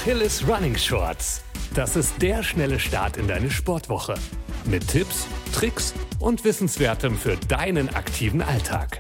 Achilles Running Shorts. Das ist der schnelle Start in deine Sportwoche. Mit Tipps, Tricks und Wissenswertem für deinen aktiven Alltag.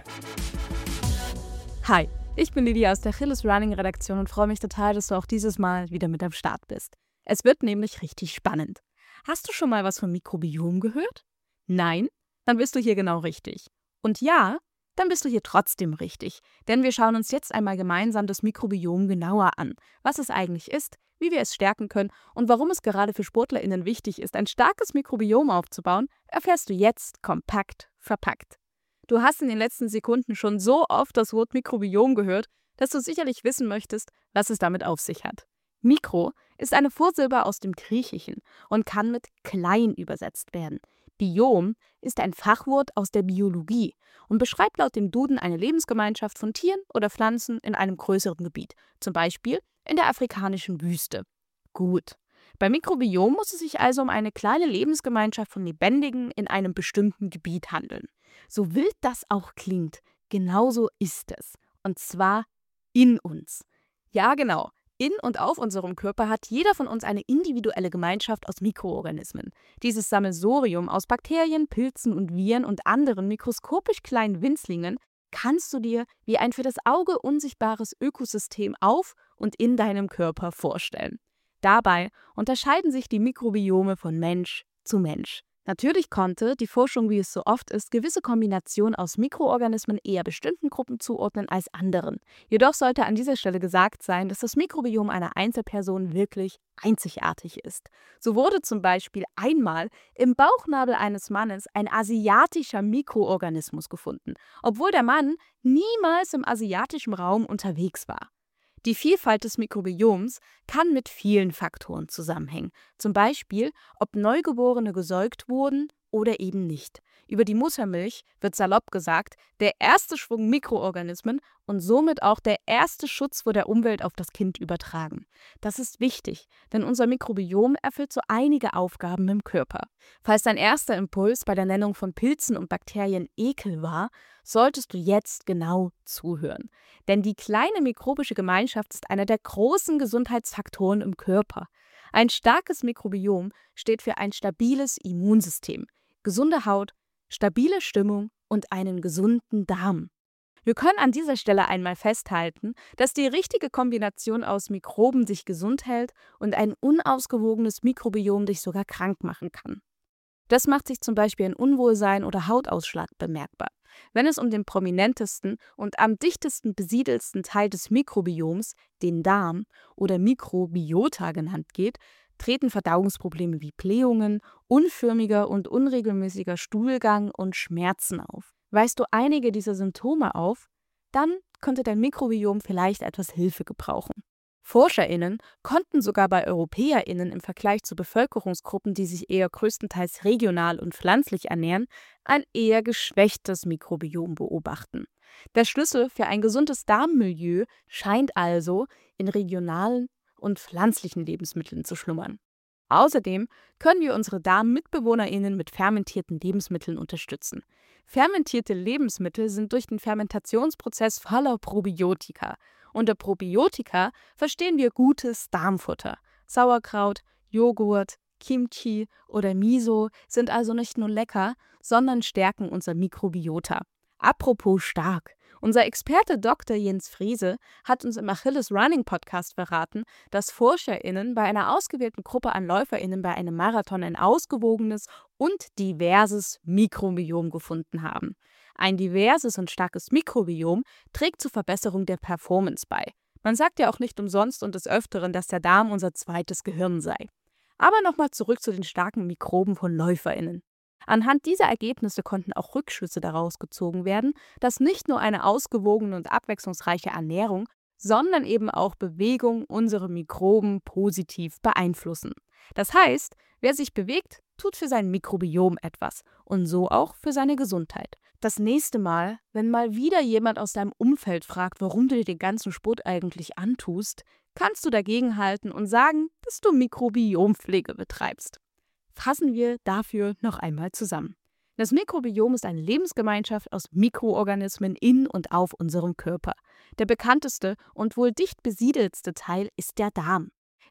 Hi, ich bin Lydia aus der Achilles Running Redaktion und freue mich total, dass du auch dieses Mal wieder mit am Start bist. Es wird nämlich richtig spannend. Hast du schon mal was vom Mikrobiom gehört? Nein? Dann bist du hier genau richtig. Und ja, dann bist du hier trotzdem richtig. Denn wir schauen uns jetzt einmal gemeinsam das Mikrobiom genauer an. Was es eigentlich ist, wie wir es stärken können und warum es gerade für SportlerInnen wichtig ist, ein starkes Mikrobiom aufzubauen, erfährst du jetzt kompakt verpackt. Du hast in den letzten Sekunden schon so oft das Wort Mikrobiom gehört, dass du sicherlich wissen möchtest, was es damit auf sich hat. Mikro ist eine Vorsilbe aus dem Griechischen und kann mit klein übersetzt werden. Biom ist ein Fachwort aus der Biologie und beschreibt laut dem Duden eine Lebensgemeinschaft von Tieren oder Pflanzen in einem größeren Gebiet, zum Beispiel in der afrikanischen Wüste. Gut. Beim Mikrobiom muss es sich also um eine kleine Lebensgemeinschaft von Lebendigen in einem bestimmten Gebiet handeln. So wild das auch klingt, genauso ist es. Und zwar in uns. Ja, genau. In und auf unserem Körper hat jeder von uns eine individuelle Gemeinschaft aus Mikroorganismen. Dieses Sammelsurium aus Bakterien, Pilzen und Viren und anderen mikroskopisch kleinen Winzlingen kannst du dir wie ein für das Auge unsichtbares Ökosystem auf und in deinem Körper vorstellen. Dabei unterscheiden sich die Mikrobiome von Mensch zu Mensch. Natürlich konnte die Forschung, wie es so oft ist, gewisse Kombinationen aus Mikroorganismen eher bestimmten Gruppen zuordnen als anderen. Jedoch sollte an dieser Stelle gesagt sein, dass das Mikrobiom einer Einzelperson wirklich einzigartig ist. So wurde zum Beispiel einmal im Bauchnabel eines Mannes ein asiatischer Mikroorganismus gefunden, obwohl der Mann niemals im asiatischen Raum unterwegs war. Die Vielfalt des Mikrobioms kann mit vielen Faktoren zusammenhängen. Zum Beispiel, ob Neugeborene gesäugt wurden oder eben nicht. Über die Muttermilch wird salopp gesagt, der erste Schwung Mikroorganismen und somit auch der erste Schutz vor der Umwelt auf das Kind übertragen. Das ist wichtig, denn unser Mikrobiom erfüllt so einige Aufgaben im Körper. Falls dein erster Impuls bei der Nennung von Pilzen und Bakterien Ekel war, solltest du jetzt genau zuhören. Denn die kleine mikrobische Gemeinschaft ist einer der großen Gesundheitsfaktoren im Körper. Ein starkes Mikrobiom steht für ein stabiles Immunsystem, gesunde Haut, stabile Stimmung und einen gesunden Darm. Wir können an dieser Stelle einmal festhalten, dass die richtige Kombination aus Mikroben dich gesund hält und ein unausgewogenes Mikrobiom dich sogar krank machen kann. Das macht sich zum Beispiel in Unwohlsein oder Hautausschlag bemerkbar. Wenn es um den prominentesten und am dichtesten besiedelsten Teil des Mikrobioms, den Darm oder Mikrobiota genannt geht, treten Verdauungsprobleme wie Blähungen, unförmiger und unregelmäßiger Stuhlgang und Schmerzen auf. Weist du einige dieser Symptome auf, dann könnte dein Mikrobiom vielleicht etwas Hilfe gebrauchen. ForscherInnen konnten sogar bei EuropäerInnen im Vergleich zu Bevölkerungsgruppen, die sich eher größtenteils regional und pflanzlich ernähren, ein eher geschwächtes Mikrobiom beobachten. Der Schlüssel für ein gesundes Darmmilieu scheint also in regionalen und pflanzlichen Lebensmitteln zu schlummern. Außerdem können wir unsere DarmmitbewohnerInnen mit fermentierten Lebensmitteln unterstützen. Fermentierte Lebensmittel sind durch den Fermentationsprozess voller Probiotika. Unter Probiotika verstehen wir gutes Darmfutter. Sauerkraut, Joghurt, Kimchi oder Miso sind also nicht nur lecker, sondern stärken unser Mikrobiota. Apropos stark. Unser Experte Dr. Jens Frese hat uns im Achilles Running Podcast verraten, dass ForscherInnen bei einer ausgewählten Gruppe an LäuferInnen bei einem Marathon ein ausgewogenes und diverses Mikrobiom gefunden haben. Ein diverses und starkes Mikrobiom trägt zur Verbesserung der Performance bei. Man sagt ja auch nicht umsonst und des Öfteren, dass der Darm unser zweites Gehirn sei. Aber nochmal zurück zu den starken Mikroben von LäuferInnen. Anhand dieser Ergebnisse konnten auch Rückschlüsse daraus gezogen werden, dass nicht nur eine ausgewogene und abwechslungsreiche Ernährung, sondern eben auch Bewegung unsere Mikroben positiv beeinflussen. Das heißt, wer sich bewegt, tut für sein Mikrobiom etwas und so auch für seine Gesundheit. Das nächste Mal, wenn mal wieder jemand aus deinem Umfeld fragt, warum du dir den ganzen Sport eigentlich antust, kannst du dagegenhalten und sagen, dass du Mikrobiompflege betreibst. Fassen wir dafür noch einmal zusammen. Das Mikrobiom ist eine Lebensgemeinschaft aus Mikroorganismen in und auf unserem Körper. Der bekannteste und wohl dicht besiedelste Teil ist der Darm.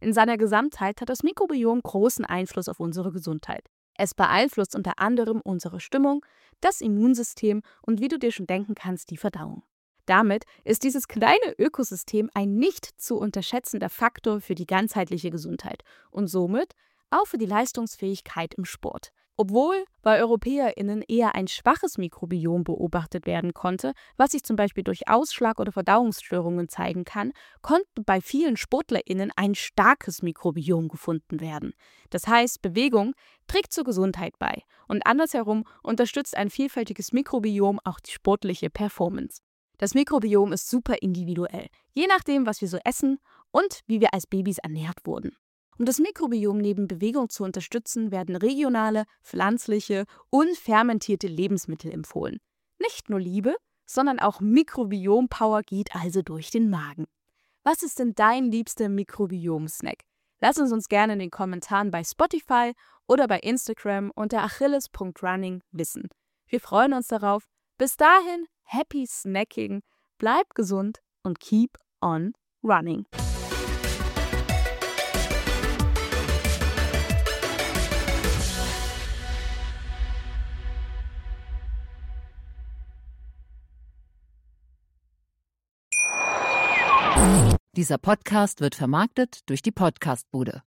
In seiner Gesamtheit hat das Mikrobiom großen Einfluss auf unsere Gesundheit. Es beeinflusst unter anderem unsere Stimmung, das Immunsystem und, wie du dir schon denken kannst, die Verdauung. Damit ist dieses kleine Ökosystem ein nicht zu unterschätzender Faktor für die ganzheitliche Gesundheit und somit auch für die Leistungsfähigkeit im Sport. Obwohl bei EuropäerInnen eher ein schwaches Mikrobiom beobachtet werden konnte, was sich zum Beispiel durch Ausschlag oder Verdauungsstörungen zeigen kann, konnte bei vielen SportlerInnen ein starkes Mikrobiom gefunden werden. Das heißt, Bewegung trägt zur Gesundheit bei und andersherum unterstützt ein vielfältiges Mikrobiom auch die sportliche Performance. Das Mikrobiom ist super individuell, je nachdem, was wir so essen und wie wir als Babys ernährt wurden. Um das Mikrobiom neben Bewegung zu unterstützen, werden regionale, pflanzliche und fermentierte Lebensmittel empfohlen. Nicht nur Liebe, sondern auch Mikrobiom-Power geht also durch den Magen. Was ist denn dein liebster Mikrobiom-Snack? Lass uns gerne in den Kommentaren bei Spotify oder bei Instagram unter achilles.running wissen. Wir freuen uns darauf. Bis dahin, happy snacking, bleib gesund und keep on running. Dieser Podcast wird vermarktet durch die Podcast-Bude.